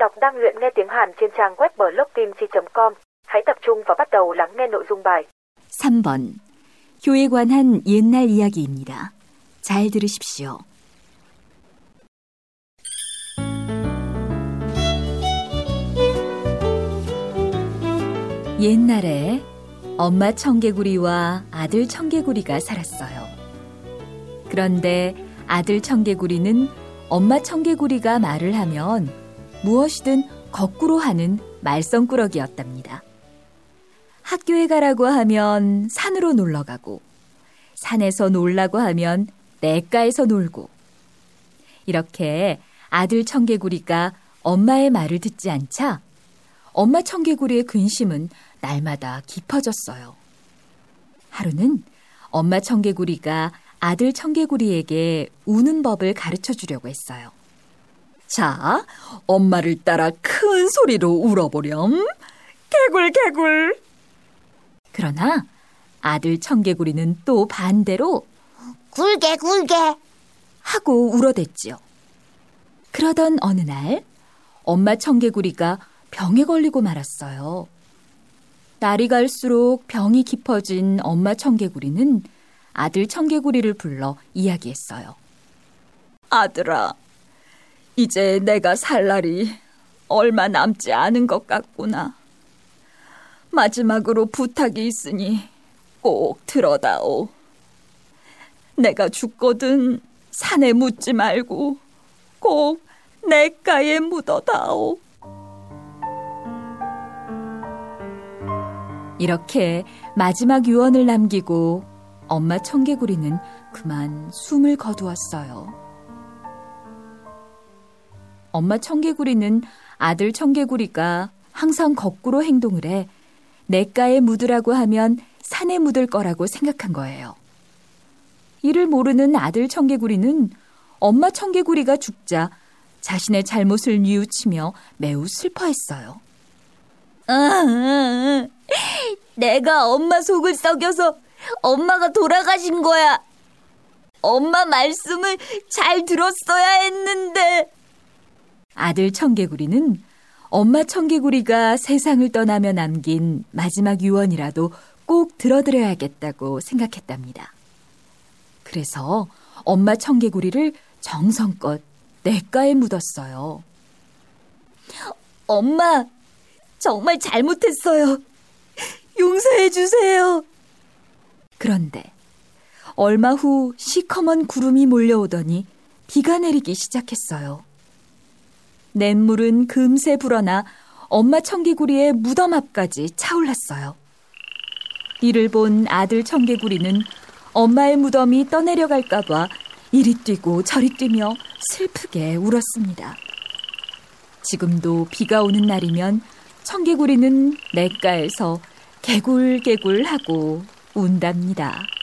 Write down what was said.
đọc đang luyện nghe tiếng Hàn trên trang web blogkimchi.com. hãy tập trung và bắt đầu lắng nghe nội dung bài. 3번. 효에 관한 옛날 이야기입니다. 잘 들으십시오. 옛날에 엄마 청개구리와 아들 청개구리가 살았어요. 그런데 아들 청개구리는 엄마 청개구리가 말을 하면 무엇이든 거꾸로 하는 말썽꾸러기였답니다. 학교에 가라고 하면 산으로 놀러 가고, 산에서 놀라고 하면 냇가에서 놀고, 이렇게 아들 청개구리가 엄마의 말을 듣지 않자 엄마 청개구리의 근심은 날마다 깊어졌어요. 하루는 엄마 청개구리가 아들 청개구리에게 우는 법을 가르쳐 주려고 했어요. 자, 엄마를 따라 큰 소리로 울어보렴. 개굴 개굴. 그러나 아들 청개구리는 또 반대로 굴게 굴게 하고 울어댔지요. 그러던 어느 날 엄마 청개구리가 병에 걸리고 말았어요. 날이 갈수록 병이 깊어진 엄마 청개구리는 아들 청개구리를 불러 이야기했어요. 아들아, 이제 내가 살 날이 얼마 남지 않은 것 같구나. 마지막으로 부탁이 있으니 꼭 들어다오. 내가 죽거든 산에 묻지 말고 꼭 냇가에 묻어다오. 이렇게 마지막 유언을 남기고 엄마 청개구리는 그만 숨을 거두었어요. 엄마 청개구리는 아들 청개구리가 항상 거꾸로 행동을 해 냇가에 묻으라고 하면 산에 묻을 거라고 생각한 거예요. 이를 모르는 아들 청개구리는 엄마 청개구리가 죽자 자신의 잘못을 뉘우치며 매우 슬퍼했어요. 내가 엄마 속을 썩여서 엄마가 돌아가신 거야. 엄마 말씀을 잘 들었어야 했는데. 아들 청개구리는 엄마 청개구리가 세상을 떠나며 남긴 마지막 유언이라도 꼭 들어드려야겠다고 생각했답니다. 그래서 엄마 청개구리를 정성껏 냇가에 묻었어요. 엄마, 정말 잘못했어요. 용서해 주세요. 그런데 얼마 후 시커먼 구름이 몰려오더니 비가 내리기 시작했어요. 냇물은 금세 불어나 엄마 청개구리의 무덤 앞까지 차올랐어요. 이를 본 아들 청개구리는 엄마의 무덤이 떠내려갈까 봐 이리 뛰고 저리 뛰며 슬프게 울었습니다. 지금도 비가 오는 날이면 청개구리는 냇가에서 개굴개굴하고 운답니다.